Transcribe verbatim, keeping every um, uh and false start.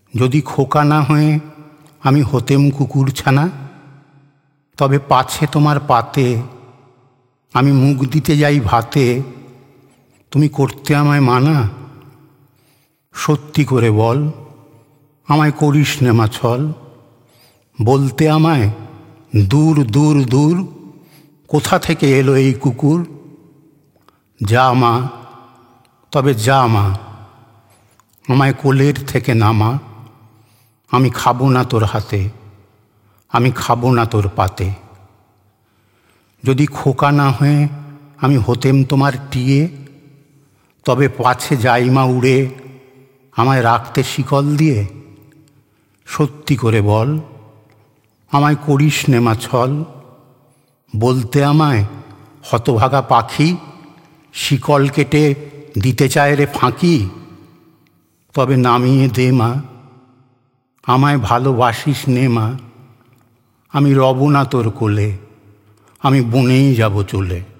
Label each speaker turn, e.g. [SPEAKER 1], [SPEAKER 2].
[SPEAKER 1] যদি খোকা না হয়ে আমি হতেম কুকুরছানা, তবে পাছে তোমার পাতে আমি মুখ দিতে যাই ভাতে, তুমি করতে আমায় মানা। সত্যি করে বল, আমায় করিস নে মা ছল, বলতে আমায় দূর দূর দূর কোথা থেকে এলো এই কুকুর। যা মা, তবে যা মা, আমায় কোলের থেকে নামা। আমি খাবো না তোর হাতে, আমি খাবো না তোর পাতে। যদি খোকা না হয়ে আমি হতেম তোমার টিয়ে, তবে পাছে যাই মা উড়ে আমায় রাখতে শিকল দিয়ে। সত্যি করে বল, আমায় করিস নে মা ছল, বলতে আমায় হতভাগা পাখি শিকল কেটে দিতে চায় রে ফাঁকি। তবে নামিয়ে দে মা, আমায় ভালোবাসিস নে মা, আমি রব না তোর কোলে, আমি বনেই যাব চলে।